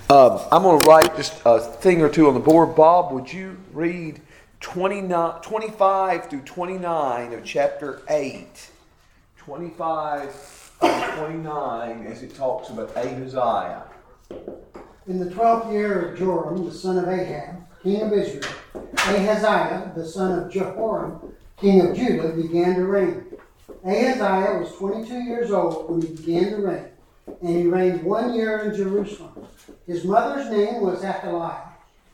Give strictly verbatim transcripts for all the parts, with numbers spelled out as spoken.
Um, I'm going to write just a thing or two on the board. Bob, would you read twenty-nine, twenty-five through twenty-nine of chapter eight? twenty-five through twenty-nine as it talks about Ahaziah. In the twelfth year of Joram, the son of Ahab, king of Israel, Ahaziah, the son of Jehoram, king of Judah, began to reign. Ahaziah was twenty-two years old when he began to reign, and he reigned one year in Jerusalem. His mother's name was Athaliah.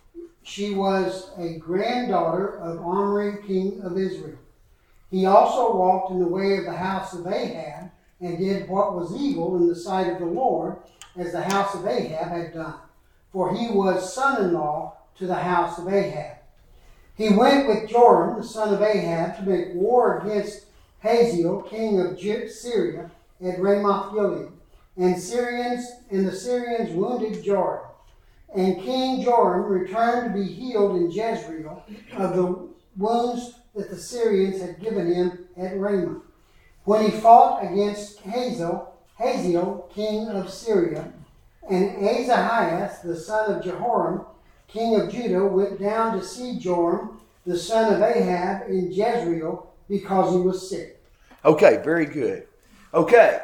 She was a granddaughter of Omri, king of Israel. He also walked in the way of the house of Ahab, and did what was evil in the sight of the Lord, as the house of Ahab had done. For he was son-in-law to the house of Ahab. He went with Joram, the son of Ahab, to make war against Hazael, king of Syria, at Ramoth Gilead. And Syrians and the Syrians wounded Joram. And King Joram returned to be healed in Jezreel of the wounds that the Syrians had given him at Ramoth. When he fought against Hazael, Hazael, king of Syria, and Ahaziah, the son of Jehoram, king of Judah, went down to see Joram, the son of Ahab, in Jezreel, because he was sick. Okay, very good. Okay,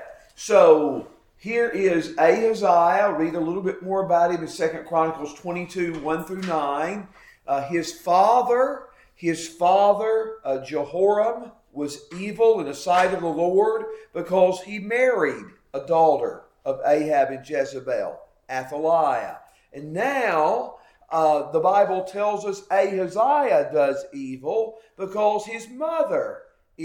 so here is Ahaziah. I'll read a little bit more about him in Second Chronicles twenty-two, one through nine. Uh, his father, his father, uh, Jehoram, was evil in the sight of the Lord because he married a daughter of Ahab and Jezebel, Athaliah. And now uh, the Bible tells us Ahaziah does evil because his mother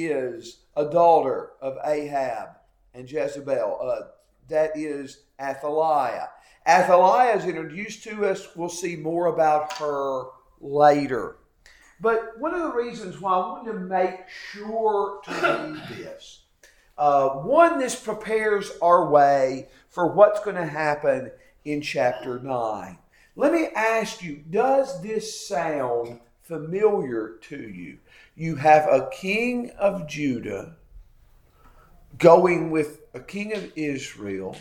is a daughter of Ahab and Jezebel. Uh, that is Athaliah. Athaliah is introduced to us. We'll see more about her later. But one of the reasons why I wanted to make sure to read this, uh, one, this prepares our way for what's going to happen in chapter nine. Let me ask you, does this sound familiar to you? You have a king of Judah going with a king of Israel,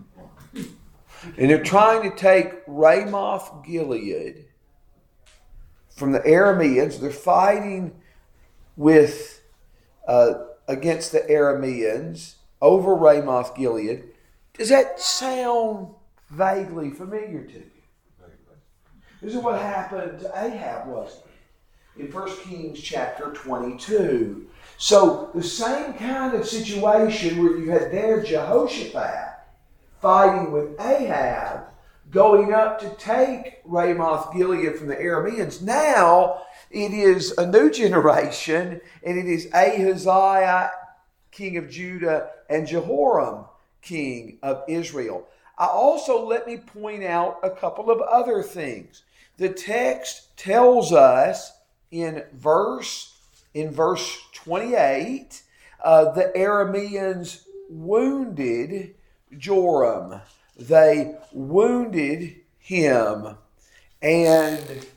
and they're trying to take Ramoth Gilead from the Arameans. They're fighting with uh, against the Arameans over Ramoth Gilead. Does that sound vaguely familiar to you? This is what happened to Ahab, wasn't it? In First Kings chapter twenty-two. So the same kind of situation where you had there Jehoshaphat fighting with Ahab, going up to take Ramoth Gilead from the Arameans. Now it is a new generation, and it is Ahaziah, king of Judah, and Jehoram, king of Israel. I also, let me point out a couple of other things. The text tells us in verse in verse twenty-eight, uh, the Arameans wounded Joram. They wounded him, and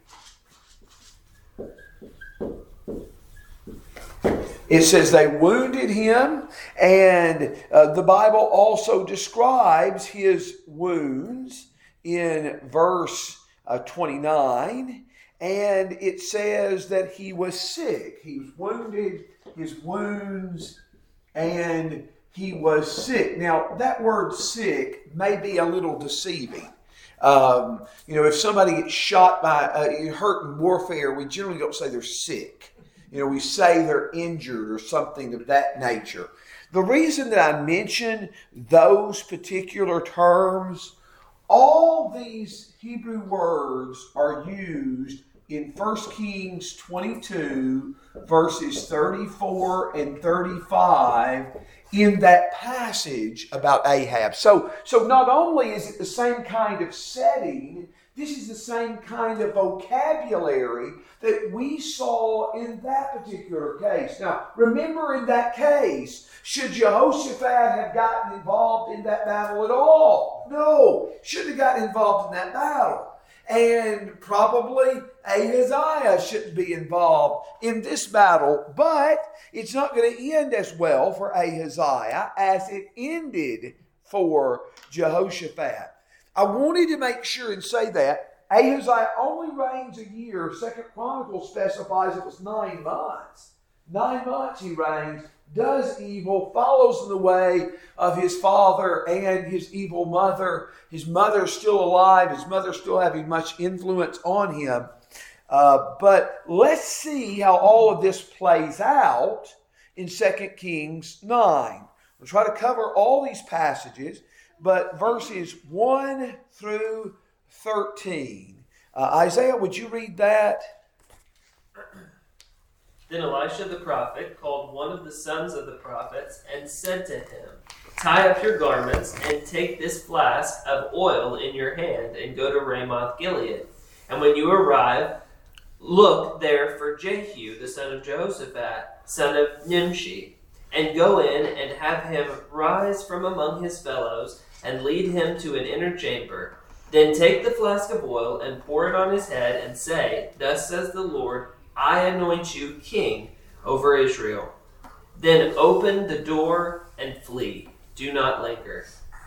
it says they wounded him, and uh, the Bible also describes his wounds in verse uh, twenty-nine, and it says that he was sick. He was wounded, his wounds, and he was sick. Now, that word sick may be a little deceiving. Um, you know, if somebody gets shot by, uh, hurt in warfare, we generally don't say they're sick. You know, we say they're injured or something of that nature. The reason that I mention those particular terms, all these Hebrew words are used in First Kings twenty-two, verses thirty-four and thirty-five, in that passage about Ahab. So, so not only is it the same kind of setting, this is the same kind of vocabulary that we saw in that particular case. Now, remember, in that case, should Jehoshaphat have gotten involved in that battle at all? No, shouldn't have gotten involved in that battle. And probably Ahaziah shouldn't be involved in this battle, but it's not going to end as well for Ahaziah as it ended for Jehoshaphat. I wanted to make sure and say that Ahaziah only reigns a year. Second Chronicles specifies it was nine months. Nine months he reigns, does evil, follows in the way of his father and his evil mother. His mother's still alive. His mother's still having much influence on him. Uh, but let's see how all of this plays out in Second Kings nine. We'll try to cover all these passages, but verses one through thirteen. Uh, Isaiah, would you read that? Then Elisha the prophet called one of the sons of the prophets and said to him, "Tie up your garments and take this flask of oil in your hand and go to Ramoth Gilead. And when you arrive, look there for Jehu the son of Jehoshaphat, son of Nimshi, and go in and have him rise from among his fellows and lead him to an inner chamber. Then take the flask of oil and pour it on his head and say, 'Thus says the Lord, I anoint you king over Israel.' Then open the door and flee. Do not linger."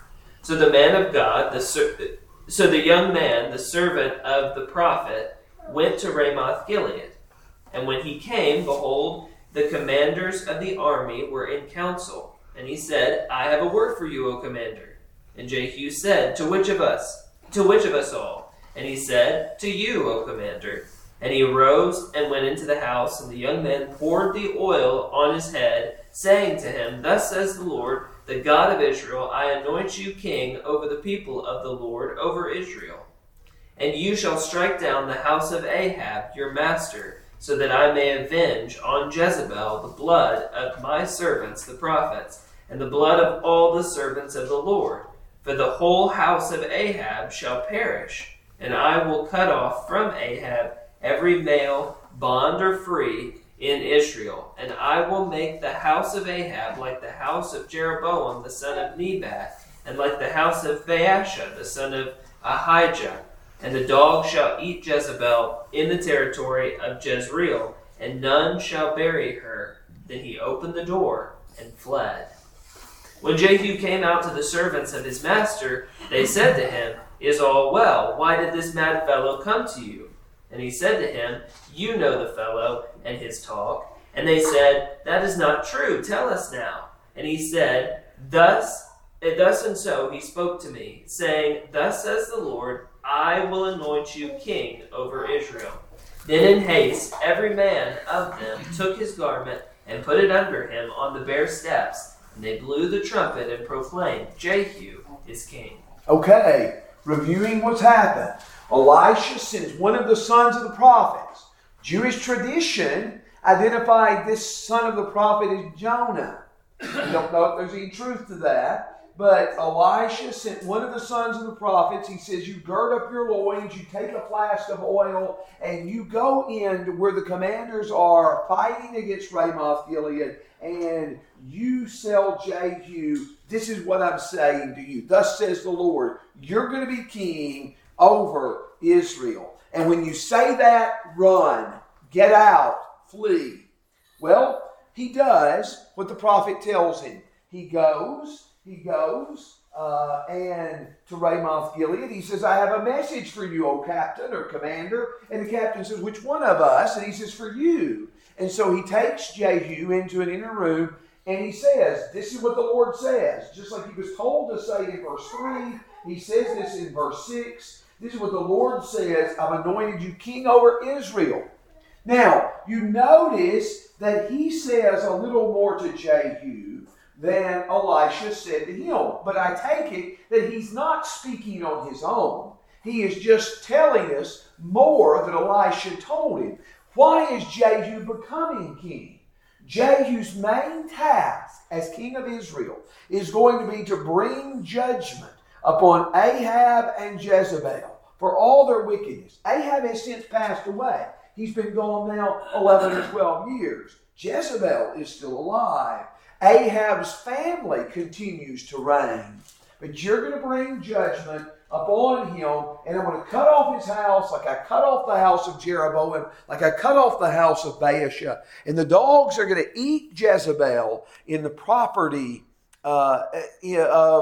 So the man of God, the ser- so the young man, the servant of the prophet, went to Ramoth Gilead. And when he came, behold, the commanders of the army were in council. And he said, "I have a word for you, O commander." And Jehu said, "To which of us? To which of us all?" And he said, "To you, O commander." And he arose and went into the house, and the young man poured the oil on his head, saying to him, "Thus says the Lord, the God of Israel, I anoint you king over the people of the Lord, over Israel. And you shall strike down the house of Ahab, your master, so that I may avenge on Jezebel the blood of my servants the prophets, and the blood of all the servants of the Lord. For the whole house of Ahab shall perish, and I will cut off from Ahab every male, bond or free, in Israel. And I will make the house of Ahab like the house of Jeroboam the son of Nebat, and like the house of Baasha the son of Ahijah. And the dog shall eat Jezebel in the territory of Jezreel, and none shall bury her." Then he opened the door and fled. When Jehu came out to the servants of his master, they said to him, "Is all well? Why did this mad fellow come to you?" And he said to him, "You know the fellow and his talk." And they said, "That is not true. Tell us now." And he said, Thus, thus and so he spoke to me, saying, "Thus says the Lord, I will anoint you king over Israel." Then in haste every man of them took his garment and put it under him on the bare steps. And they blew the trumpet and proclaimed, "Jehu is king." Okay, reviewing what's happened. Elisha sends one of the sons of the prophets. Jewish tradition identified this son of the prophet as Jonah. We don't know if there's any truth to that, but Elisha sent one of the sons of the prophets. He says, "You gird up your loins, you take a flask of oil, and you go in to where the commanders are fighting against Ramoth Gilead, and you tell Jehu, this is what I'm saying to you. Thus says the Lord, you're going to be king over Israel. And when you say that, run, get out, flee." Well, he does what the prophet tells him. He goes, he goes, uh, and to Ramoth Gilead, he says, "I have a message for you, O captain or commander." And the captain says, "Which one of us?" And he says, "For you." And so he takes Jehu into an inner room, and he says, "This is what the Lord says." Just like he was told to say in verse three, he says this in verse six. This is what the Lord says, "I've anointed you king over Israel." Now, you notice that he says a little more to Jehu than Elisha said to him. But I take it that he's not speaking on his own. He is just telling us more than Elisha told him. Why is Jehu becoming king? Jehu's main task as king of Israel is going to be to bring judgment upon Ahab and Jezebel for all their wickedness. Ahab has since passed away. He's been gone now eleven or twelve years. Jezebel is still alive. Ahab's family continues to reign. But you're going to bring judgment upon him, and I'm going to cut off his house like I cut off the house of Jeroboam, like I cut off the house of Baasha. And the dogs are going to eat Jezebel in the property uh, of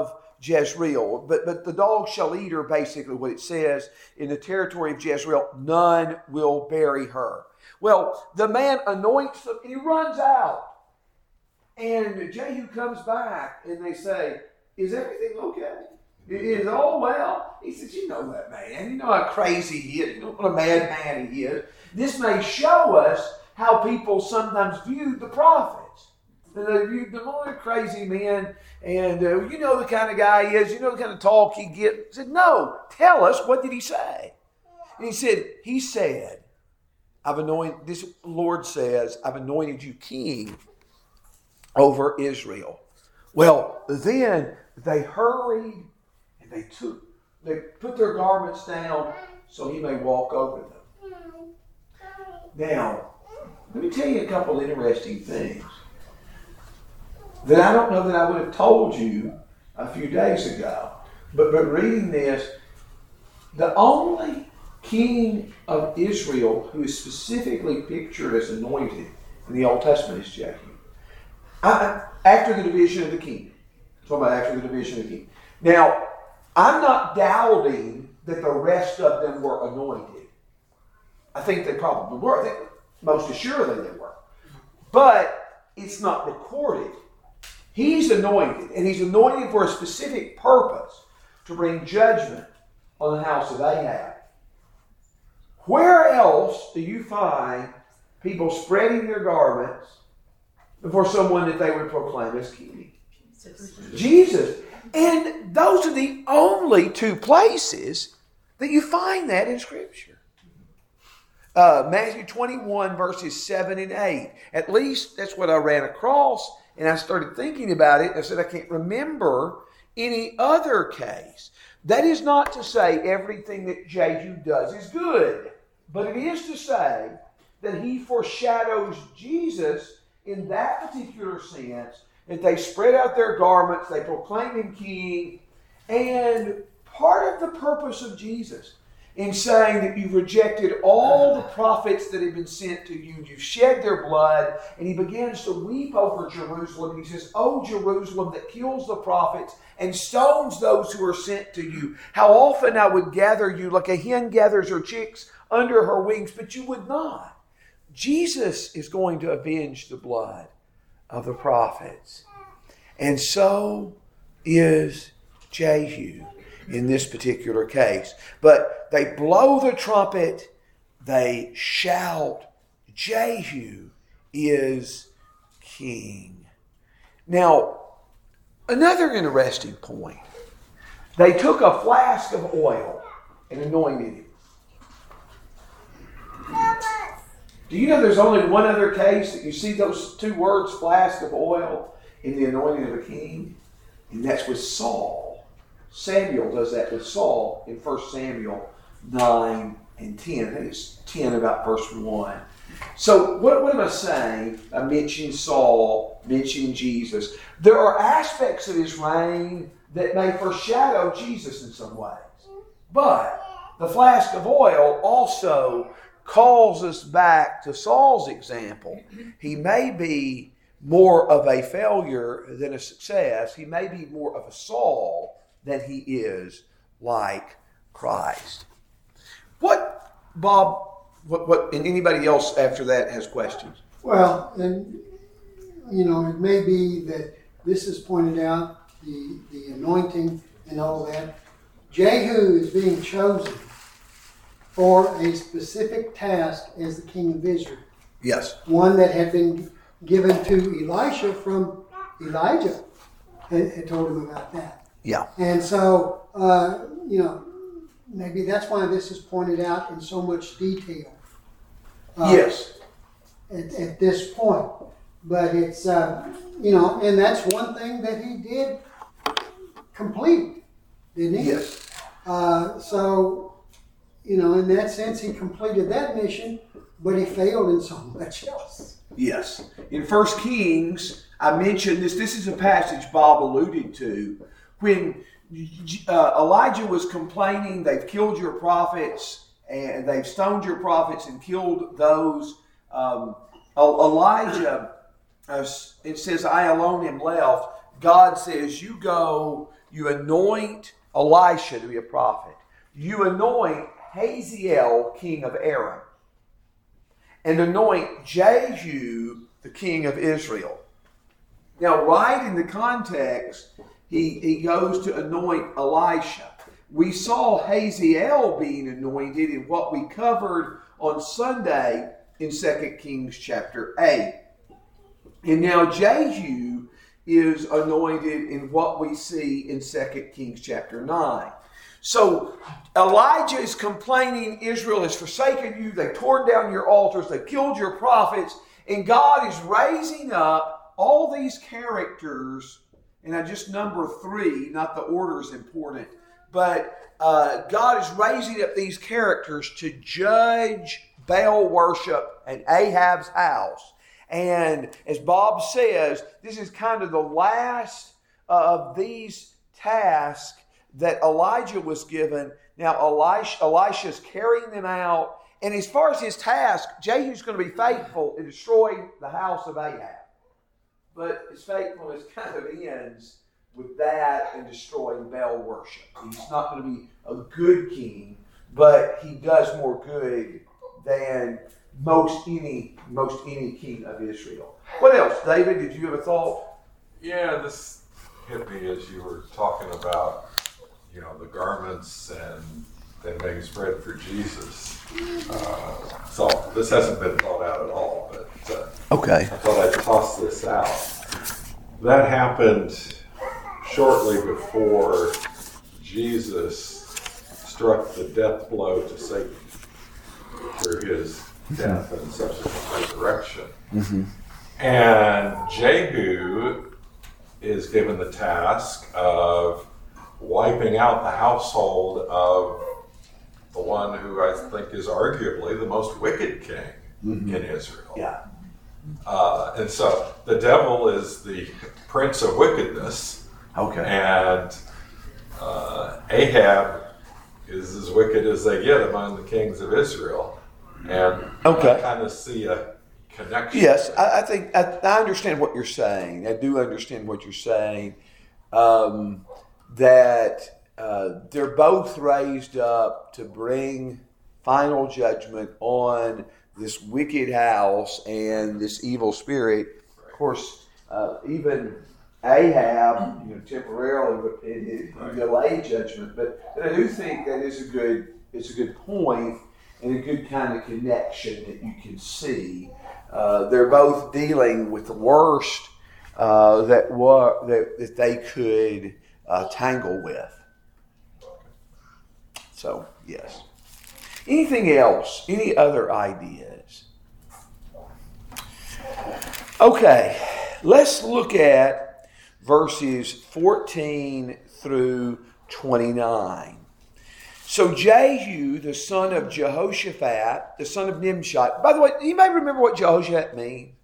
Jezreel. But, but the dog shall eat her, basically what it says, in the territory of Jezreel, none will bury her. Well, the man anoints them and he runs out. And Jehu comes back and they say, is everything okay? Is all well? He says, you know that man. You know how crazy he is. You know what a mad man he is. This may show us how people sometimes viewed the prophets. And they viewed them, oh, they're crazy men. And uh, you know the kind of guy he is. You know the kind of talk he gets. He said, no, tell us, what did he say? And he said, he said, I've anointed, this Lord says, I've anointed you king over Israel. Well, then they hurried and they took, they put their garments down so he may walk over them. Now, let me tell you a couple interesting things that I don't know that I would have told you a few days ago. But, but reading this, the only king of Israel who is specifically pictured as anointed in the Old Testament is Jehu. I, after the division of the kingdom. I'm talking about after the division of the kingdom. Now, I'm not doubting that the rest of them were anointed. I think they probably were. I think most assuredly they were. But it's not recorded. He's anointed, and he's anointed for a specific purpose, to bring judgment on the house of Ahab. Where else do you find people spreading their garments before someone that they would proclaim as king? Jesus. And those are the only two places that you find that in Scripture. Uh, Matthew twenty-one, verses seven and eight. At least that's what I ran across, and I started thinking about it. I said, I can't remember any other case. That is not to say everything that Jehu does is good, but it is to say that he foreshadows Jesus in that particular sense, that they spread out their garments, they proclaim him king, and part of the purpose of Jesus in saying that you've rejected all the prophets that have been sent to you, you've shed their blood, and he begins to weep over Jerusalem, and he says, "O Jerusalem that kills the prophets and stones those who are sent to you, how often I would gather you like a hen gathers her chicks under her wings, but you would not." Jesus is going to avenge the blood of the prophets. And so is Jehu in this particular case. But they blow the trumpet, they shout, Jehu is king. Now, another interesting point. They took a flask of oil and anointed him. Do you know there's only one other case that you see those two words, flask of oil, in the anointing of a king? And that's with Saul. Samuel does that with Saul in First Samuel nine and ten. I think it's ten, about verse one. So what, what am I saying? I mentioned Saul, mentioned Jesus. There are aspects of his reign that may foreshadow Jesus in some ways. But the flask of oil also calls us back to Saul's example. He may be more of a failure than a success. He may be more of a Saul than he is like Christ. What, Bob, what, what, and anybody else after that has questions? Well, and, you know, it may be that this is pointed out, the, the anointing and all that. Jehu is being chosen for a specific task as the king of Israel. Yes. One that had been given to Elisha from Elijah, had, had told him about that. Yeah. And so, uh, you know, maybe that's why this is pointed out in so much detail. Uh, yes. At, at this point. But it's, uh, you know, and that's one thing that he did complete, didn't he? Yes. Uh, so, you know, in that sense, he completed that mission, but he failed in so much else. Yes. In First Kings, I mentioned this. This is a passage Bob alluded to. When uh, Elijah was complaining, they've killed your prophets, and they've stoned your prophets and killed those. Um, Elijah, uh, it says, I alone am left. God says, you go, You anoint Elisha to be a prophet. You anoint Hazael, king of Aram. And anoint Jehu, the king of Israel. Now, right in the context, he, he goes to anoint Elisha. We saw Hazael being anointed in what we covered on Sunday in Second Kings chapter eight. And now Jehu is anointed in what we see in Second Kings chapter nine. So Elijah is complaining, Israel has forsaken you, they torn down your altars, they killed your prophets, and God is raising up all these characters, and I just number three, not the order is important, but uh, God is raising up these characters to judge Baal worship at Ahab's house. And as Bob says, this is kind of the last of these tasks that Elijah was given. Now Elisha, Elisha's carrying them out. And as far as his task, Jehu's going to be faithful in destroying the house of Ahab. But his faithfulness kind of ends with that and destroying Baal worship. He's not going to be a good king, but he does more good than most any most any king of Israel. What else, David? Did you have a thought? Yeah, this hit me as you were talking about, you know, the garments and them being spread for Jesus. Uh, so this hasn't been thought out at all, but uh, okay. I thought I'd toss this out. That happened shortly before Jesus struck the death blow to Satan through his death and subsequent resurrection. Mm-hmm. And Jehu is given the task of wiping out the household of the one who I think is arguably the most wicked king mm-hmm. in Israel. Yeah. Uh, and so the devil is the prince of wickedness. Okay. And uh, Ahab is as wicked as they get among the kings of Israel. And okay. I kind of see a connection. Yes, I, I think I, I understand what you're saying. I do understand what you're saying. Um, that uh, they're both raised up to bring final judgment on this wicked house and this evil spirit. Of course, uh, even Ahab, you know, temporarily it, it, it delayed judgment, but, but I do think that is a good it's a good point and a good kind of connection that you can see. Uh, they're both dealing with the worst uh, that were that, that they could uh, tangle with. So yes. Anything else? Any other ideas? Okay, let's look at verses fourteen through twenty-nine. So Jehu, the son of Jehoshaphat, the son of Nimshi. By the way, you may remember what Jehoshaphat means.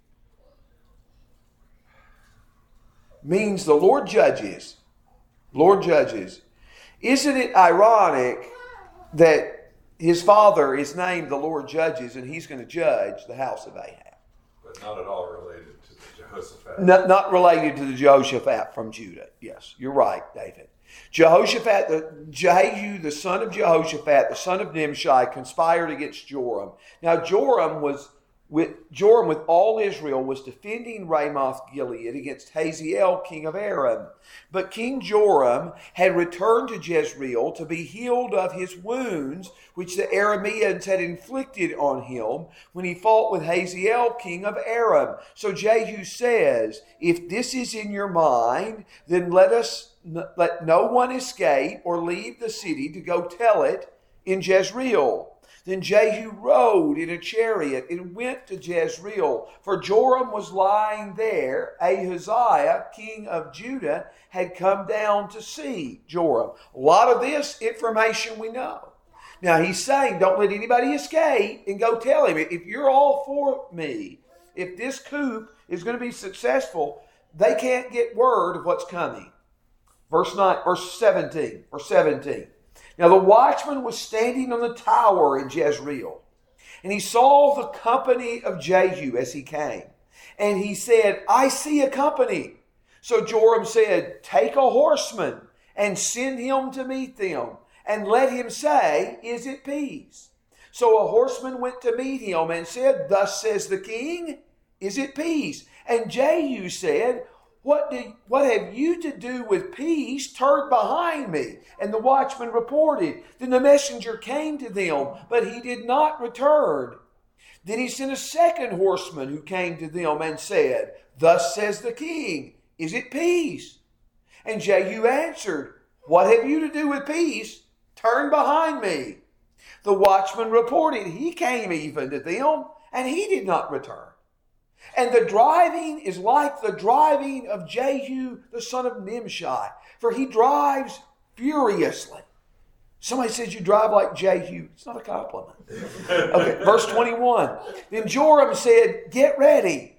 Means the Lord judges. Lord judges. Isn't it ironic that his father is named the Lord Judges and he's going to judge the house of Ahab? But not at all related to the Jehoshaphat. Not, not related to the Jehoshaphat from Judah. Yes, you're right, David. Jehoshaphat, the, Jehu, the son of Jehoshaphat, the son of Nimshi, conspired against Joram. Now Joram was with Joram with all Israel was defending Ramoth Gilead against Hazael, king of Aram. But King Joram had returned to Jezreel to be healed of his wounds, which the Arameans had inflicted on him when he fought with Hazael, king of Aram. So Jehu says, if this is in your mind, then let us let no one escape or leave the city to go tell it in Jezreel. Then Jehu rode in a chariot and went to Jezreel, for Joram was lying there. Ahaziah, king of Judah, had come down to see Joram. A lot of this information we know. Now he's saying, don't let anybody escape and go tell him. If you're all for me, if this coup is going to be successful, they can't get word of what's coming. Verse nine, verse seventeen, verse seventeen. Now the watchman was standing on the tower in Jezreel, and he saw the company of Jehu as he came. And he said, I see a company. So Joram said, take a horseman and send him to meet them, and let him say, is it peace? So a horseman went to meet him and said, thus says the king, is it peace? And Jehu said, What, do, what have you to do with peace? Turn behind me. And the watchman reported. Then the messenger came to them, but he did not return. Then he sent a second horseman who came to them and said, thus says the king, is it peace? And Jehu answered, what have you to do with peace? Turn behind me. The watchman reported, he came even to them, and he did not return. And the driving is like the driving of Jehu, the son of Nimshi, for he drives furiously. Somebody says you drive like Jehu. It's not a compliment. Okay, verse twenty-one. Then Joram said, get ready.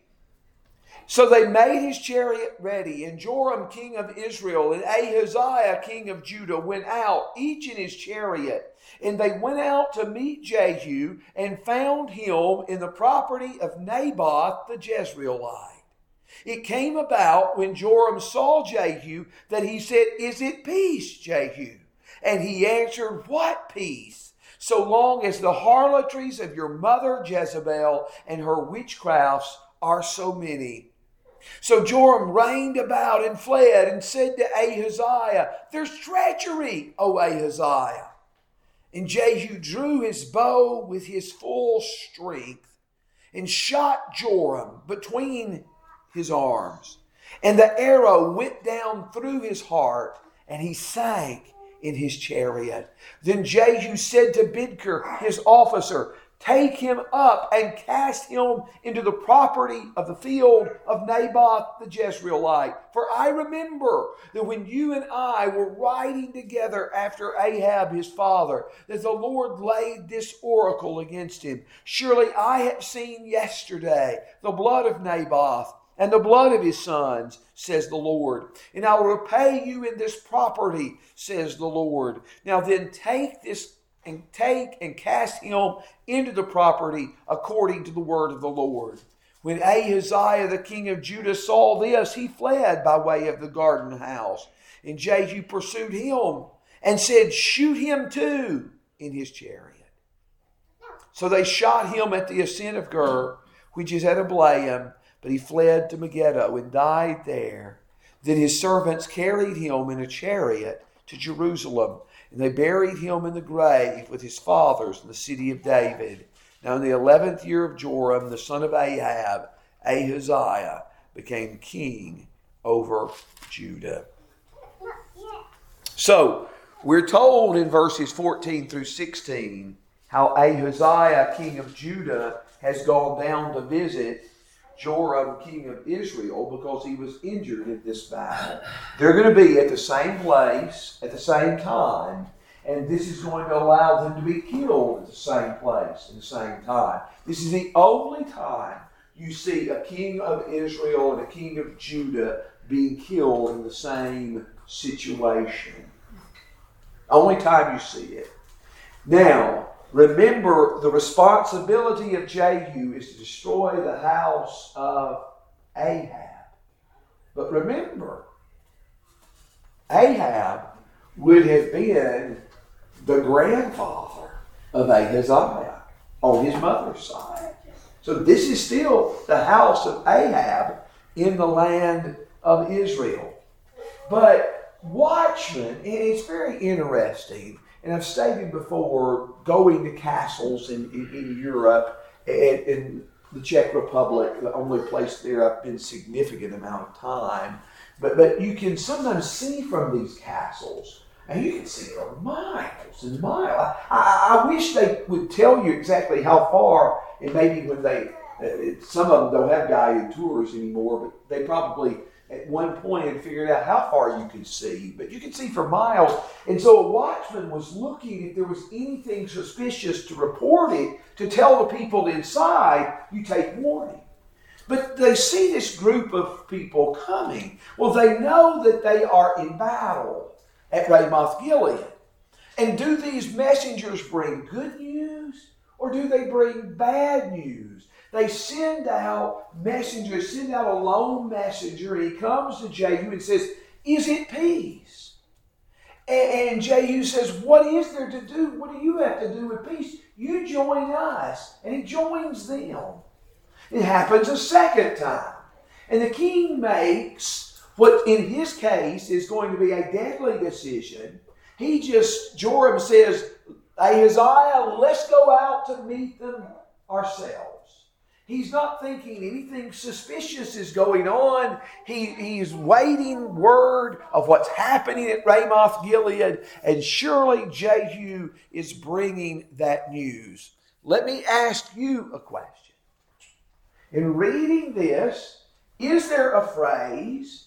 So they made his chariot ready, and Joram, king of Israel, and Ahaziah, king of Judah, went out, each in his chariot. And they went out to meet Jehu, and found him in the property of Naboth the Jezreelite. It came about when Joram saw Jehu that he said, is it peace, Jehu? And he answered, what peace? So long as the harlotries of your mother Jezebel and her witchcrafts are so many. So Joram reigned about and fled and said to Ahaziah, there's treachery, O Ahaziah. And Jehu drew his bow with his full strength and shot Joram between his arms. And the arrow went down through his heart, and he sank in his chariot. Then Jehu said to Bidkar, his officer, take him up and cast him into the property of the field of Naboth the Jezreelite. For I remember that when you and I were riding together after Ahab his father, that the Lord laid this oracle against him. Surely I have seen yesterday the blood of Naboth and the blood of his sons, says the Lord. And I will repay you in this property, says the Lord. Now then take this and take and cast him into the property according to the word of the Lord. When Ahaziah the king of Judah saw this, he fled by way of the garden house. And Jehu pursued him and said, shoot him too in his chariot. So they shot him at the ascent of Gur, which is at Ablaim, but he fled to Megiddo and died there. Then his servants carried him in a chariot to Jerusalem, and they buried him in the grave with his fathers in the city of David. Now in the eleventh year of Joram, the son of Ahab, Ahaziah became king over Judah. So, we're told in verses fourteen through sixteen how Ahaziah, king of Judah, has gone down to visit Joram, king of Israel, because he was injured in this battle. They're going to be at the same place at the same time, and this is going to allow them to be killed at the same place at the same time. This is the only time you see a king of Israel and a king of Judah being killed in the same situation. Only time you see it. Now, remember, the responsibility of Jehu is to destroy the house of Ahab. But remember, Ahab would have been the grandfather of Ahaziah on his mother's side. So this is still the house of Ahab in the land of Israel. But watchmen, and it's very interesting, and I've stated before, going to castles in, in, in Europe and in the Czech Republic, the only place there I've been a significant amount of time. But, but you can sometimes see from these castles, and you can see for miles and miles. I, I, I wish they would tell you exactly how far, and maybe when they, uh, some of them don't have guided tours anymore, but they probably at one point had figured out how far you could see, but you could see for miles. And so a watchman was looking if there was anything suspicious to report it, to tell the people inside, you take warning. But they see this group of people coming. Well, they know that they are in battle at Ramoth Gilead. And do these messengers bring good news, or do they bring bad news? They send out messengers, send out a lone messenger, and he comes to Jehu and says, is it peace? And, and Jehu says, what is there to do? What do you have to do with peace? You join us. And he joins them. It happens a second time. And the king makes what in his case is going to be a deadly decision. He just, Joram says, Ahaziah, let's go out to meet them ourselves. He's not thinking anything suspicious is going on. He, he's waiting word of what's happening at Ramoth Gilead, and surely Jehu is bringing that news. Let me ask you a question. In reading this, is there a phrase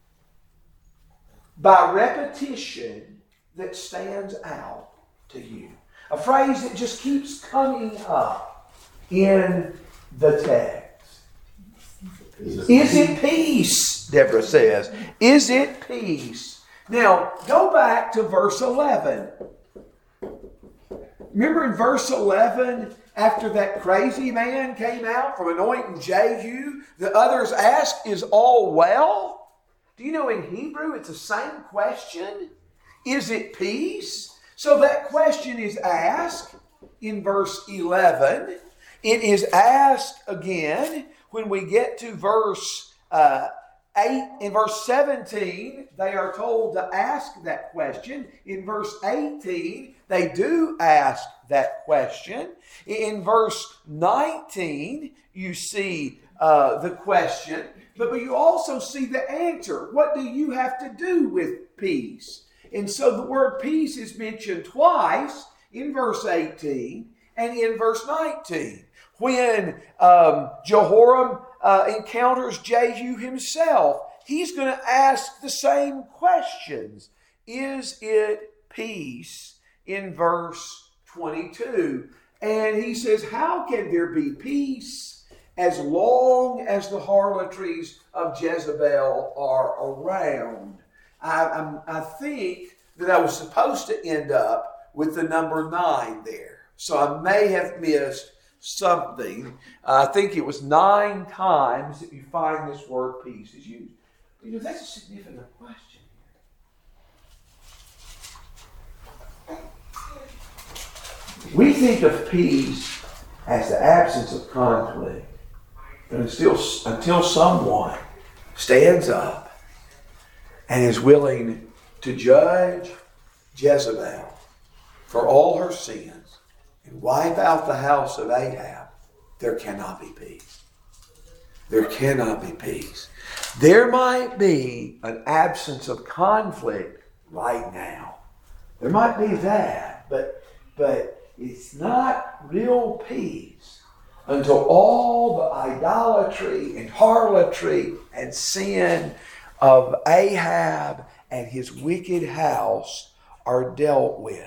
by repetition that stands out to you? A phrase that just keeps coming up in the text. Is it peace? Deborah says. Is it peace? Now, go back to verse eleven. Remember in verse eleven, after that crazy man came out from anointing Jehu, the others asked, is all well? Do you know in Hebrew it's the same question? Is it peace? So that question is asked in verse eleven. It is asked again when we get to verse uh, eight. In verse seventeen, they are told to ask that question. In verse eighteen, they do ask that question. In verse nineteen, you see uh, the question, but, but you also see the answer. What do you have to do with peace? And so the word peace is mentioned twice in verse eighteen and in verse nineteen. When um, Jehoram uh, encounters Jehu himself, he's going to ask the same questions. Is it peace? In verse twenty-two. And he says, how can there be peace as long as the harlotries of Jezebel are around? I, I'm, I think that I was supposed to end up with the number nine there. So I may have missed something. I think it was nine times that you find this word peace is used. You know, that's a significant question. We think of peace as the absence of conflict. But until, until someone stands up and is willing to judge Jezebel for all her sins and wipe out the house of Ahab, there cannot be peace. There cannot be peace. There might be an absence of conflict right now. There might be that, but but it's not real peace until all the idolatry and harlotry and sin of Ahab and his wicked house are dealt with.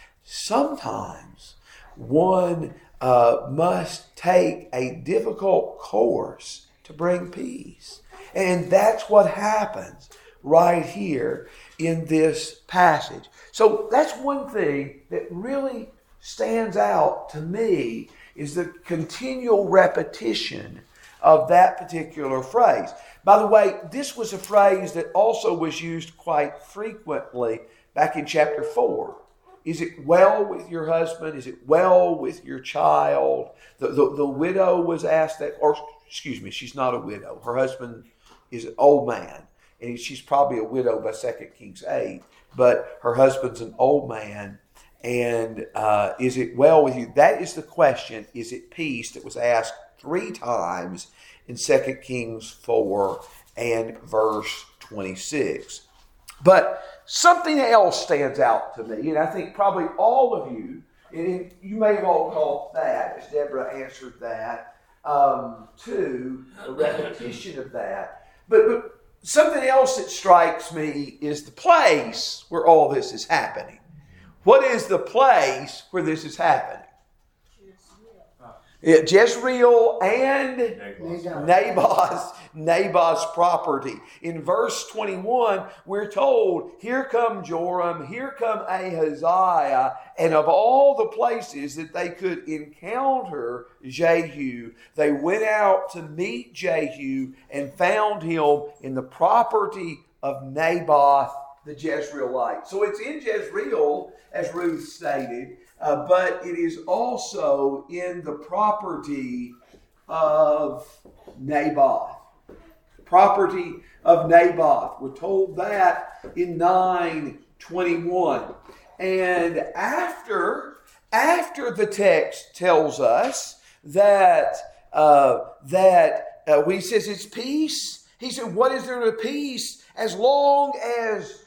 Sometimes one uh, must take a difficult course to bring peace. And that's what happens right here in this passage. So that's one thing that really stands out to me, is the continual repetition of that particular phrase. By the way, this was a phrase that also was used quite frequently back in chapter four. Is it well with your husband? Is it well with your child? The, the, the widow was asked that, or excuse me, she's not a widow. Her husband is an old man, and she's probably a widow by Second Kings eight, but her husband's an old man. And uh, is it well with you? That is the question. Is it peace? That was asked three times in Second Kings four and verse twenty-six. But something else stands out to me, and I think probably all of you, and you may have all caught that, as Deborah answered that, um, too, the repetition of that. But, but something else that strikes me is the place where all this is happening. What is the place where this is happening? Yeah, Jezreel and Naboth. Naboth's, Naboth's property. In verse twenty-one, we're told, here come Joram, here come Ahaziah, and of all the places that they could encounter Jehu, they went out to meet Jehu and found him in the property of Naboth the Jezreelite. So it's in Jezreel, as Ruth stated, uh, but it is also in the property of Naboth. Property of Naboth. We're told that in nine twenty-one. And after, after the text tells us that, uh, that uh, when he says it's peace, he said, what is there to peace as long as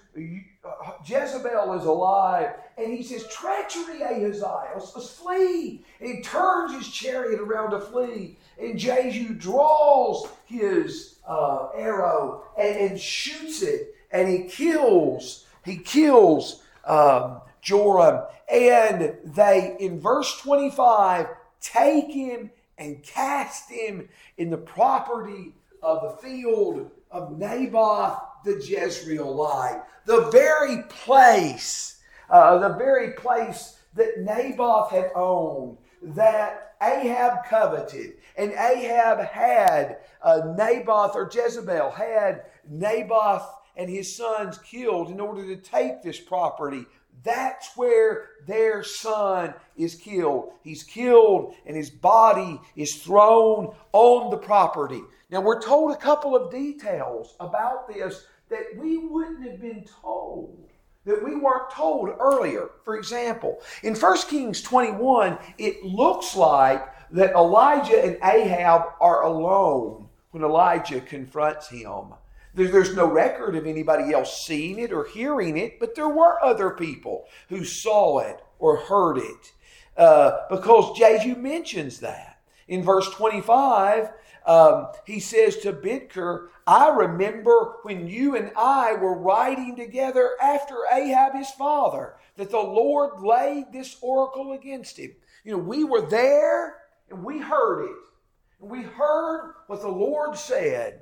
Jezebel is alive? And he says, treachery, Ahaziah, let's, let's flee. And he turns his chariot around to flee. And Jehu draws his uh, arrow and, and shoots it. And he kills, he kills um, Joram. And they, in verse twenty-five, take him and cast him in the property of the field of Naboth the Jezreelite. The very place, uh, the very place that Naboth had owned, that Ahab coveted. And Ahab had uh, Naboth, or Jezebel had Naboth and his sons killed in order to take this property. That's where their son is killed. He's killed and his body is thrown on the property. Now we're told a couple of details about this that we wouldn't have been told, that we weren't told earlier. For example, in First Kings twenty-one, it looks like that Elijah and Ahab are alone when Elijah confronts him. There's no record of anybody else seeing it or hearing it, but there were other people who saw it or heard it. Uh, because Jehu mentions that. In verse twenty-five, um, he says to Bidkar, I remember when you and I were riding together after Ahab his father, that the Lord laid this oracle against him. You know, we were there and we heard it. And we heard what the Lord said.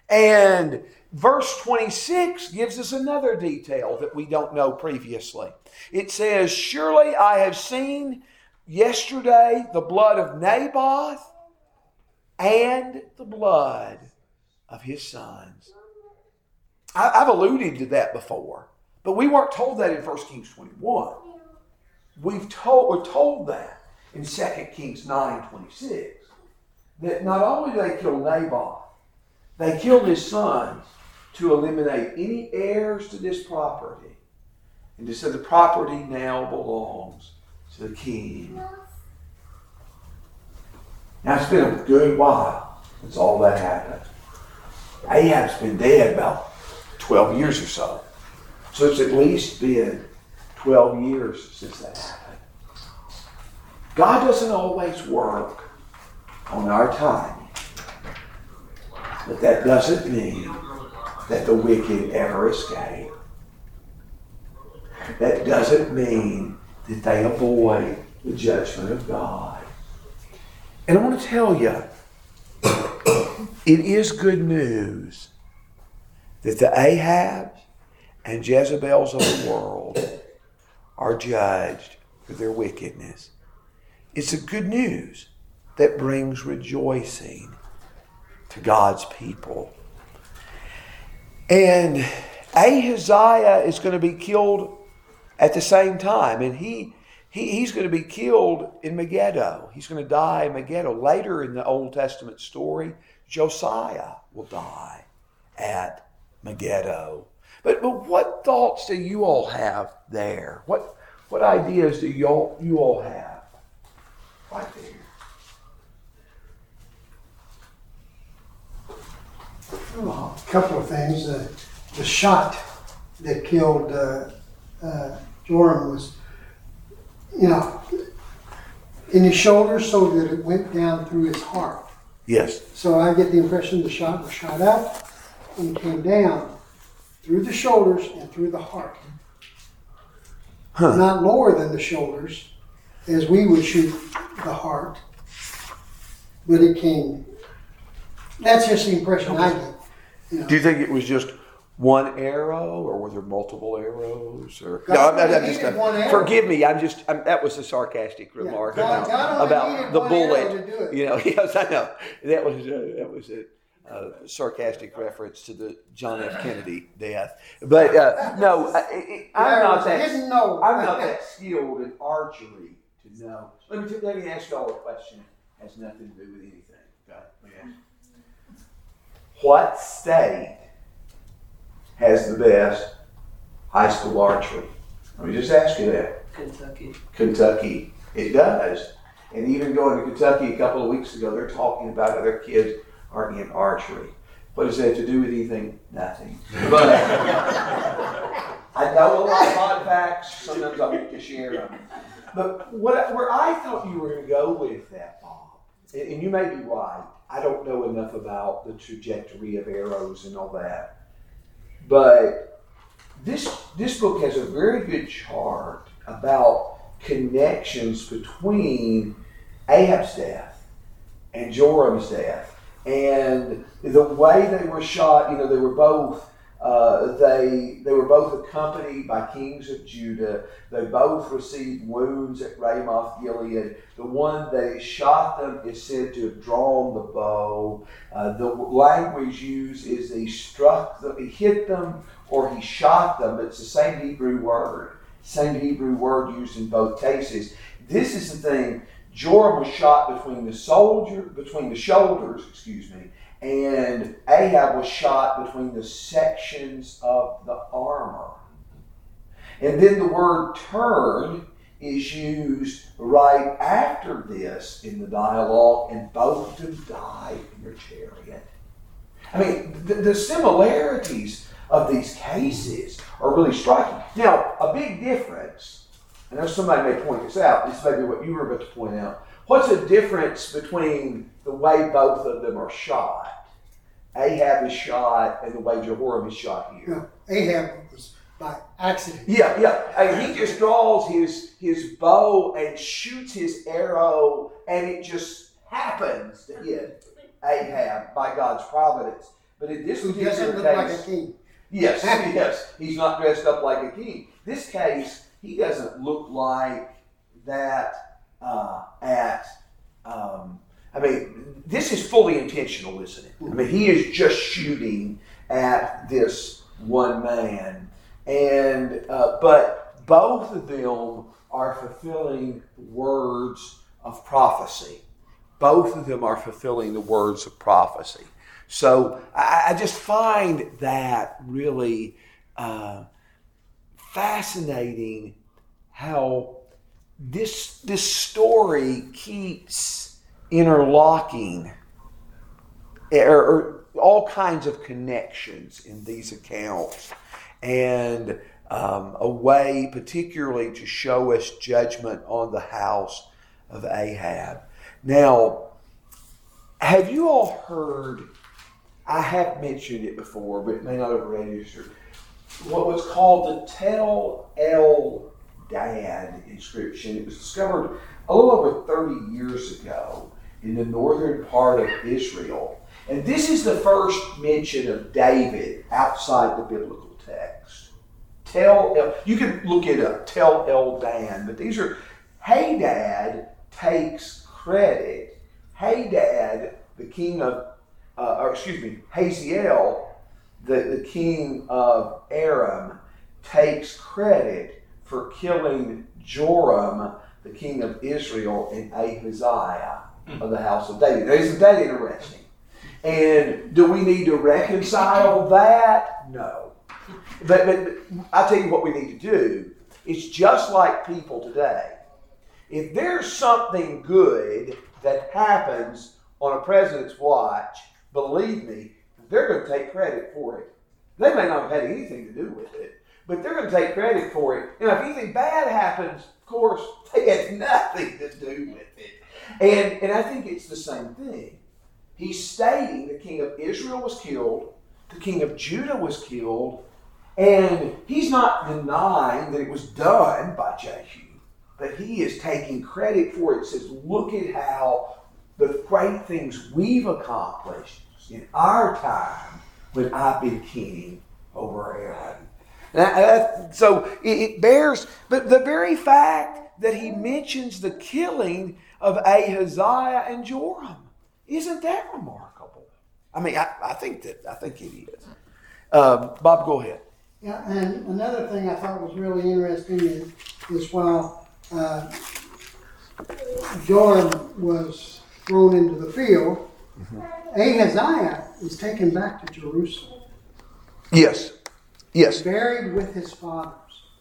And verse twenty-six gives us another detail that we don't know previously. It says, surely I have seen yesterday the blood of Naboth and the blood of his sons. I, I've alluded to that before, but we weren't told that in First Kings twenty-one. We've told, we're told that in Second Kings nine twenty-six, that not only did they kill Naboth, they killed his sons to eliminate any heirs to this property. And to say the property now belongs to the king. Now it's been a good while since all that happened. Ahab's been dead about twelve years or so. So it's at least been twelve years since that happened. God doesn't always work on our timing. But that doesn't mean that the wicked ever escape. That doesn't mean that they avoid the judgment of God. And I want to tell you, it is good news that the Ahabs and Jezebels of the world are judged for their wickedness. It's a good news that brings rejoicing to God's people. And Ahaziah is going to be killed at the same time. And he, he he's going to be killed in Megiddo. He's going to die in Megiddo. Later in the Old Testament story, Josiah will die at Megiddo. But but what thoughts do you all have there? What what ideas do you all, you all have right there? Well, a couple of things. Uh, the shot that killed uh, uh, Joram was, you know, in his shoulder so that it went down through his heart. Yes. So I get the impression the shot was shot up and came down through the shoulders and through the heart. Huh. Not lower than the shoulders, as we would shoot the heart, with a king. That's just the impression I get. You know. Do you think it was just one arrow, or were there multiple arrows? Or God no, I'm, I'm only just. needed one arrow. Forgive me. I'm just. I'm, that was a sarcastic Yeah, remark God- about, God only about needed the one arrow bullet. to do it. You know, yes, I know. That was a, that was a uh, sarcastic reference to the John F. Kennedy death. But uh, no, I, I, I'm not that. Didn't know. I'm not that skilled in archery to know. Let me let me ask y'all a question. It has nothing to do with anything. Okay, let me ask. What state has the best high school archery? Let me just ask you that. Kentucky. Kentucky. It does. And even going to Kentucky a couple of weeks ago, they're talking about how their kids are in archery. What does that have to do with anything? Nothing. But I know a lot of odd facts. Sometimes I like to share them. But what, where I thought you were going to go with that, Bob, and, and you may be right. I don't know enough about the trajectory of arrows and all that. But this this book has a very good chart about connections between Ahab's death and Joram's death. And the way they were shot, you know, they were both uh, they they were both accompanied by kings of Judah. They both received wounds at Ramoth Gilead. The one that shot them is said to have drawn the bow. Uh, the language used is he struck them, he hit them, or he shot them. It's the same Hebrew word, same Hebrew word used in both cases. This is the thing. Joram was shot between the soldier, between the shoulders, excuse me, and Ahab was shot between the sections of the armor. And then the word turn is used right after this in the dialogue, and both of them died in their chariot. I mean, the, the similarities of these cases are really striking. Now, a big difference, I know somebody may point this out, this may be what you were about to point out. What's the difference between the way both of them are shot? Ahab is shot and the way Jehoram is shot here. No, Ahab was by accident. Yeah, yeah. And he just draws his, his bow and shoots his arrow, and it just happens to hit Ahab by God's providence. But in this Who particular doesn't look case, like a king. yes, yes, he's not dressed up like a king. This case, he doesn't look like that uh, at, um, I mean, this is fully intentional, isn't it? I mean, he is just shooting at this one man. And, uh, but both of them are fulfilling words of prophecy. Both of them are fulfilling the words of prophecy. So I, I just find that really uh, fascinating how this this story keeps interlocking or, or all kinds of connections in these accounts, and um, a way particularly to show us judgment on the house of Ahab. Now, have you all heard, I have mentioned it before, but it may not have registered, what was called the Tel El Dad inscription. It was discovered a little over thirty years ago in the northern part of Israel. And this is the first mention of David outside the biblical text. Tel El, you can look it up, Tel El Dan, but these are, Hadad takes credit. Hadad, the king of, uh, or excuse me, Hazael, the, the king of Aram, takes credit for killing Joram, the king of Israel, and Ahaziah of the house of David. Isn't that interesting? And do we need to reconcile that? No. But, but, but I'll tell you what we need to do. It's just like people today. If there's something good that happens on a president's watch, believe me, they're going to take credit for it. They may not have had anything to do with it, but they're going to take credit for it. Now, if anything bad happens, of course, they had nothing to do with it. And, and I think it's the same thing. He's stating the king of Israel was killed, the king of Judah was killed, and he's not denying that it was done by Jehu, but he is taking credit for it. He says, look at how the great things we've accomplished in our time when I've been king over Aaron. Now, so it, it bears, but the very fact that he mentions the killing of Ahaziah and Joram, isn't that remarkable? I mean, I, I think that I think it is. Um, Bob, go ahead. Yeah, and another thing I thought was really interesting is, is while uh, Joram was thrown into the field, mm-hmm. Ahaziah is taken back to Jerusalem. Yes. Yes. Buried with his fathers.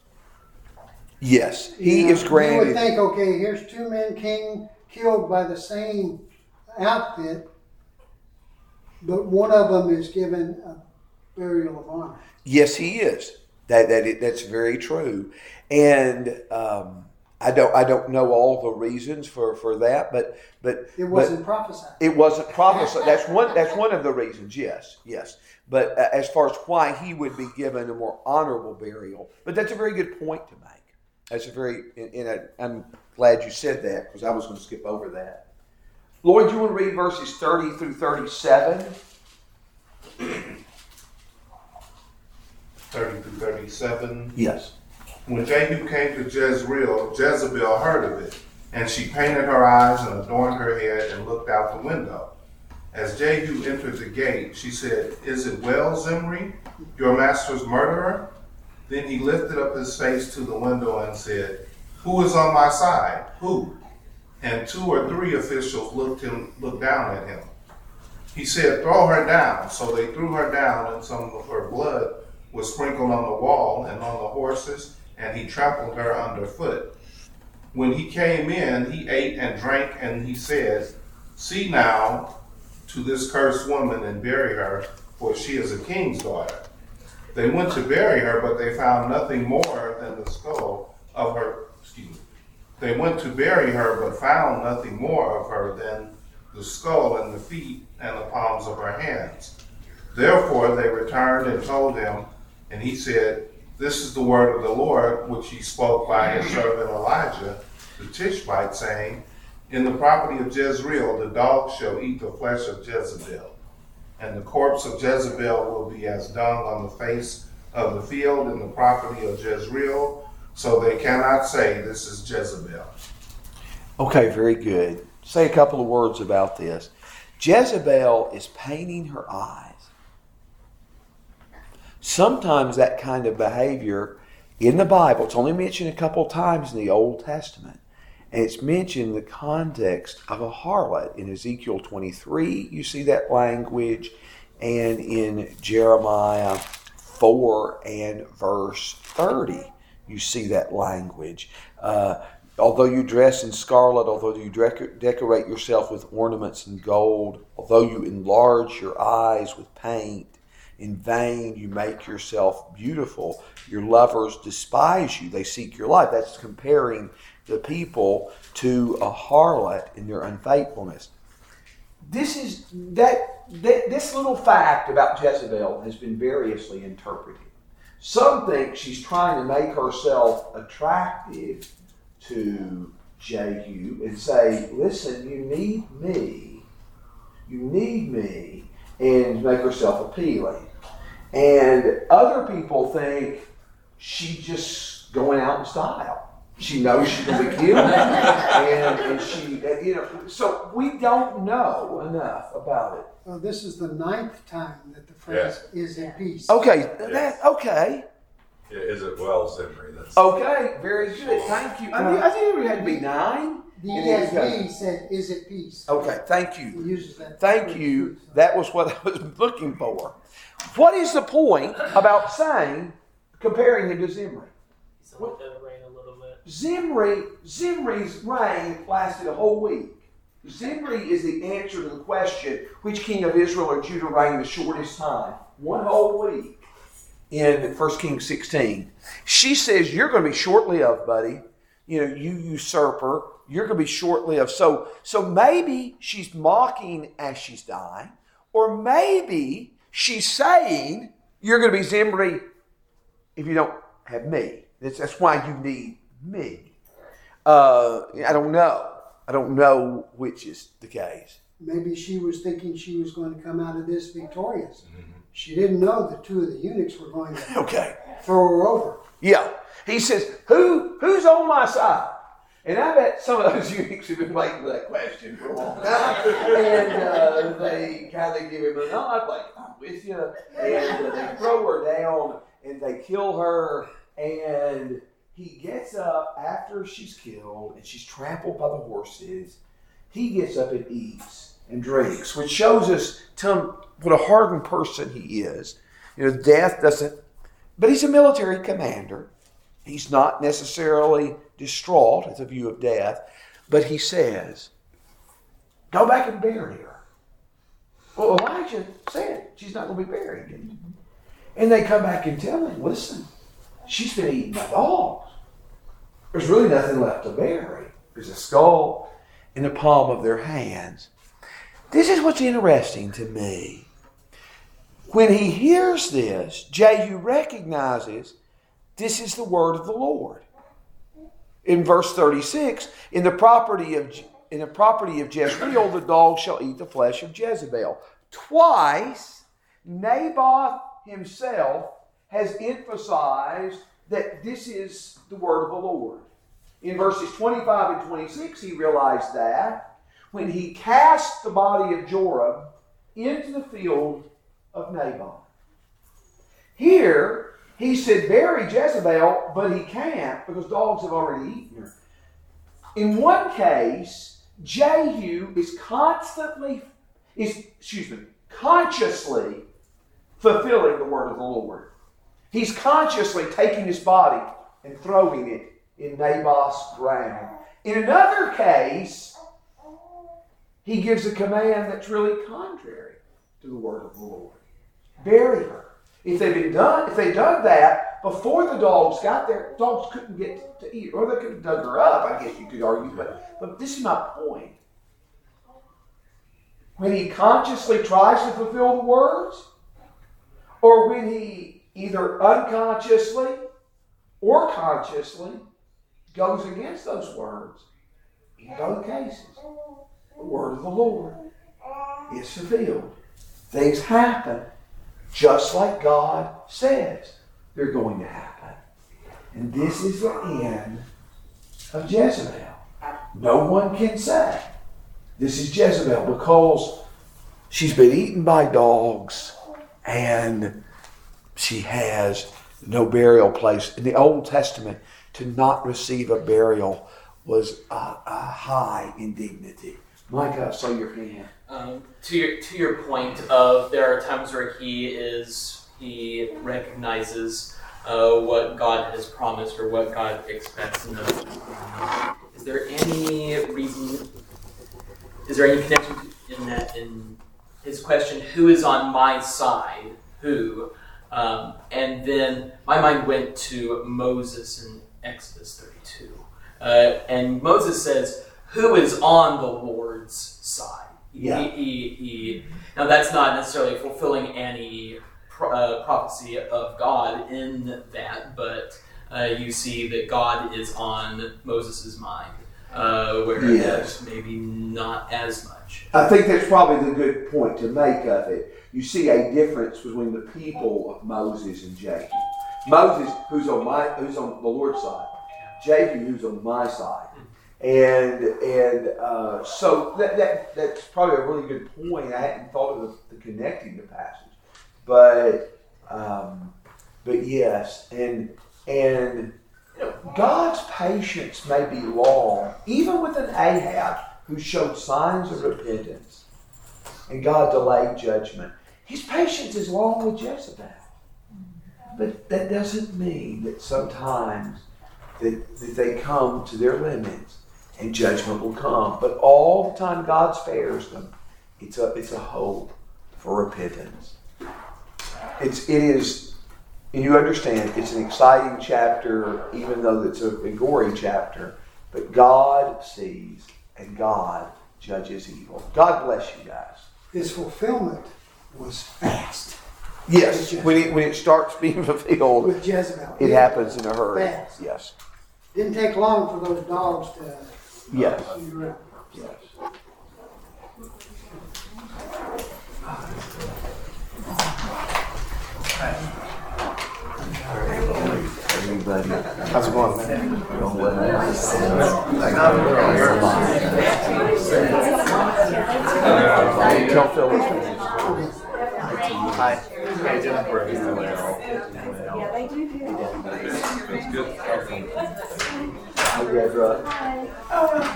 Yes. He you is know, granted. You would think, okay, here's two men king killed by the same outfit, but one of them is given a burial of honor. Yes, he is. That that that's very true, and um, I don't I don't know all the reasons for, for that, but but it wasn't but prophesied. It wasn't prophesied. That's one. That's one of the reasons. Yes, yes. But uh, as far as why he would be given a more honorable burial, but that's a very good point to make. That's a very, and a, I'm glad you said that because I was going to skip over that. Lloyd, you want to read verses thirty through thirty-seven? thirty through thirty-seven. Yes. When Jehu came to Jezreel, Jezebel heard of it, and she painted her eyes and adorned her head and looked out the window. As Jehu entered the gate, she said, "Is it well, Zimri, your master's murderer?" Then he lifted up his face to the window and said, "Who is on my side? Who?" And two or three officials looked him looked down at him. He said, "Throw her down." So they threw her down, and some of her blood was sprinkled on the wall and on the horses, and he trampled her underfoot. When he came in, he ate and drank, and he said, "See now to this cursed woman and bury her, for she is a king's daughter." They went to bury her, but they found nothing more than the skull of her, excuse me. They went to bury her, but found nothing more of her than the skull and the feet and the palms of her hands. Therefore they returned and told him, and he said, "This is the word of the Lord, which he spoke by his servant Elijah the Tishbite, saying, In the property of Jezreel, the dogs shall eat the flesh of Jezebel, and the corpse of Jezebel will be as dung on the face of the field in the property of Jezreel, so they cannot say, This is Jezebel." Okay, very good. Say a couple of words about this. Jezebel is painting her eyes. Sometimes that kind of behavior in the Bible, it's only mentioned a couple of times in the Old Testament, and it's mentioned in the context of a harlot. In Ezekiel twenty-three, you see that language, and in Jeremiah four and verse thirty, you see that language. Uh, although you dress in scarlet, although you dec- decorate yourself with ornaments and gold, although you enlarge your eyes with paint, in vain you make yourself beautiful. Your lovers despise you. They seek your life. That's comparing the people to a harlot in their unfaithfulness. This is that, that this little fact about Jezebel has been variously interpreted. Some think she's trying to make herself attractive to Jehu and say, "Listen, you need me. You need me," and make herself appealing. And other people think she's just going out in style. She knows she's going to be killed, and, and she, you know. So we don't know enough about it. Well, this is the ninth time that the phrase Yeah. "is in peace." Okay, that okay, Yeah, is it well, Zimri? That's okay, very good. Thank you. I mean, I think it had to be nine. The And E then S you V said, "is it peace?" Okay, thank He you. uses that. Thank you. That was what I was looking for. What is the point about saying, comparing him to Zimri? He's only going to reign a little bit. Zimri, Zimri's reign lasted a whole week. Zimri is the answer to the question, which king of Israel or Judah reigned the shortest time? One whole week in First Kings sixteen. She says, "You're going to be short-lived, buddy. You know, you usurper. You're going to be short-lived." So, so maybe she's mocking as she's dying, or maybe she's saying, "You're going to be Zimri if you don't have me. That's, that's why you need me." Uh, I don't know. I don't know which is the case. Maybe she was thinking she was going to come out of this victorious. She didn't know that two of the eunuchs were going to Okay. throw her over. Yeah. He says, Who who's on my side? And I bet some of those eunuchs have been waiting for that question for a long time. And uh, they kind of give him a nod, like, I'm with you. And uh, they throw her down and they kill her. And he gets up after she's killed and she's trampled by the horses. He gets up and eats and drinks, which shows us to what a hardened person he is. You know, death doesn't, but he's a military commander. He's not necessarily distraught at the view of death, but he says, go back and bury her. Well, Elijah said she's not going to be buried. And they come back and tell him, listen, she's been eaten by dogs. There's really nothing left to bury. There's a skull in the palm of their hands. This is what's interesting to me. When he hears this, Jehu recognizes this is the word of the Lord. In verse thirty-six, in the property of in the property of Jezreel, the dogs shall eat the flesh of Jezebel. Twice, Naboth himself has emphasized that this is the word of the Lord. In verses twenty-five and twenty-six, he realized that when he cast the body of Joram into the field of Naboth. Here, he said, bury Jezebel, but he can't because dogs have already eaten her. In one case, Jehu is constantly, is, excuse me, consciously fulfilling the word of the Lord. He's consciously taking his body and throwing it in Naboth's ground. In another case, he gives a command that's really contrary to the word of the Lord. Bury her. If they'd been done, if they done that before the dogs got there, dogs couldn't get to eat, or they could have dug her up. I guess you could argue, but but this is my point. When he consciously tries to fulfill the words, or when he either unconsciously or consciously goes against those words, in both cases, the word of the Lord is fulfilled. Things happen just like God says they're going to happen. And this is the end of Jezebel. No one can say this is Jezebel because she's been eaten by dogs and she has no burial place. In the Old Testament, to not receive a burial was a, a high indignity. Micah, I saw your hand. Um, to your to your point of there are times where he is he recognizes uh, what God has promised or what God expects in them. Is there any reason? Is there any connection in that in his question? Who is on my side? Who? Um, and then my mind went to Moses in Exodus thirty-two, uh, and Moses says, "Who is on the Lord's side?" Yeah. He, he, he, now that's not necessarily fulfilling any pro, uh, prophecy of God in that, but uh, you see that God is on Moses' mind, uh, whereas Yes. maybe not as much. I think that's probably the good point to make of it. You see a difference between the people of Moses and Jehu. Moses, who's on my, who's on the Lord's side. Jehu, who's on my side. And and uh, so that, that that's probably a really good point. I hadn't thought of the, the connecting the passage, but um, but yes, and and you know, God's patience may be long, even with an Ahab who showed signs of repentance, and God delayed judgment. His patience is long with Jezebel, but that doesn't mean that sometimes that, that they come to their limits. And judgment will come. But all the time God spares them, it's a it's a hope for repentance. It's it is, and you understand, it's an exciting chapter, even though it's a, a gory chapter. But God sees and God judges evil. God bless you guys. His fulfillment was fast. Yes, when it when it starts being fulfilled, With Jezebel. it happens in a hurry. Fast. Yes. Didn't take long for those dogs to... Yes. How's it going, man? Tell Phil what's Hi. How you doing? Yeah, they do do that. That's good. How you guys right?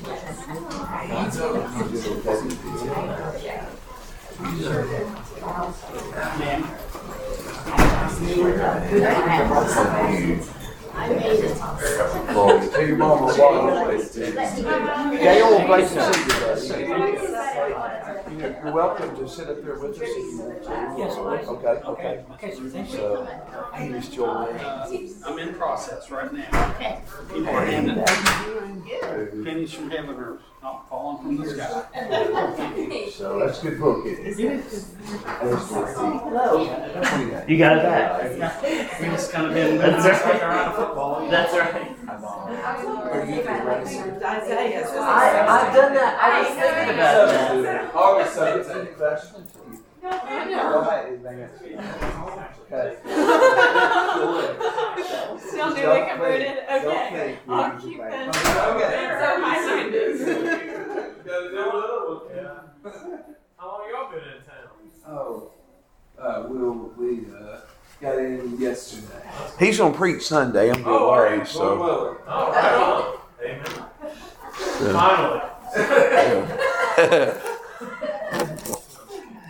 Tell your mama what. Gail, great to see you, buddy. You're welcome to sit up there with us if you want to. Yes, please. Okay, okay. Okay, sir, thank you. So, hey, Miss Joanne. Uh, I'm in process right now. People are handing pennies from heaven are not falling from the sky. So that's a good book, isn't it? You got it back. We just kind of been That's that's right. like around football. That's right. I, I've done that. I was thinking about that. Always subject to questions. Okay. Still doing converted? Okay. I'll keep that. So high-minded. How long y'all been in town? Oh, uh, we'll, we, uh, got in yesterday. He's gonna preach Sunday. I'm good worried, so. Oh, right on. Amen. Finally.